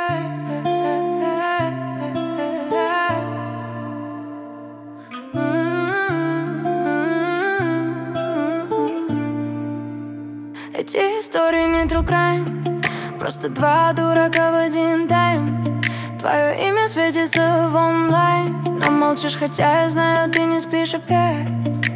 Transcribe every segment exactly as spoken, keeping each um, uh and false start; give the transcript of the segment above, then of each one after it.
Эти истории не true crime, просто два дурака в один тайм. Твое имя светится в онлайн, но молчишь, хотя я знаю, ты не спишь опять.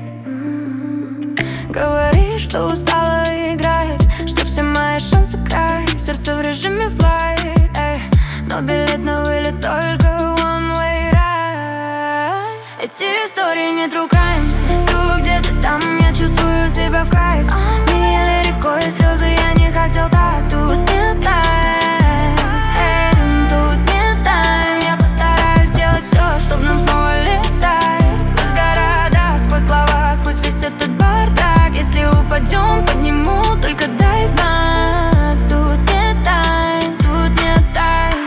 Говоришь, что устала играть, что все мои шансы край. Сердце в режиме флайт, эй, но билет на вылет только one way ride. Эти истории не true crime, ты где-то там, я чувствую себя в кайф. Не ели рекой слезы, я не хотел так. Тут не тайм, тут не тайм. Я постараюсь сделать все, чтоб нам снова летать. Сквозь города, сквозь слова, сквозь весь этот бардак. Если упадем, подниму, только дай знак. Тут не тайм, тут не тайм.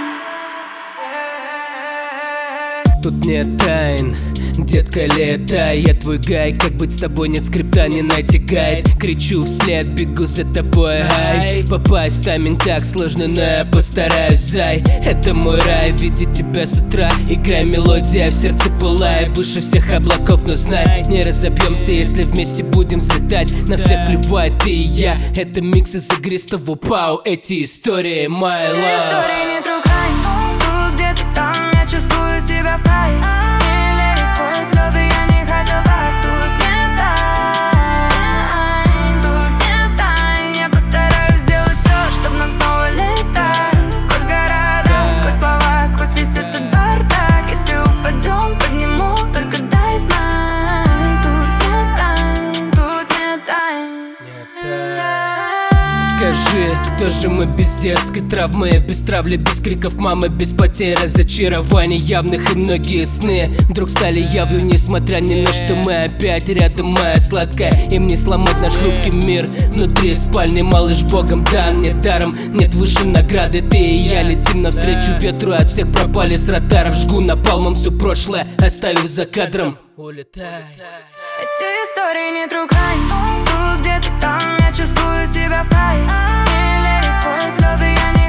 Тут нет тайн, детка, летай, я твой гай. Как быть с тобой, нет скрипта, не найти гайд. Кричу вслед, бегу за тобой, ай. Попасть в тайминг так сложно, но я постараюсь, зай. Это мой рай, видеть тебя с утра. Играй мелодия, в сердце пылай. Выше всех облаков, но знай, не разобьемся, если вместе будем взлетать. На всех плевать, ты и я. Это микс из игристого пау. Эти истории, my love. Эти истории не true crime, тут где-то там, я чувствую себя в кайф. Слезы, я не хотел так. Тут не тайм, тут не тайм. Я постараюсь сделать все, чтоб нам снова летать. Сквозь города, сквозь слова, сквозь весь этот бардак. Если упадем, подниму, только дай знак. Тут не тайм, тут не тайм. Скажи, кто же мы без детской травмы, без травли, без криков мамы, без потерь, разочарований явных и многие сны вдруг стали явью, несмотря ни на что. Мы опять рядом, моя сладкая, им не сломать наш хрупкий мир. Внутри спальни малыш богом дан, мне даром нет выше награды. Ты и я летим навстречу ветру, от всех пропали с радаров. Жгу напалмом все прошлое, оставив за кадром. Улетай. Эти истории не true crime, тут где-то там, я чувствую себя в кайф. Не ели рекой слезы, я не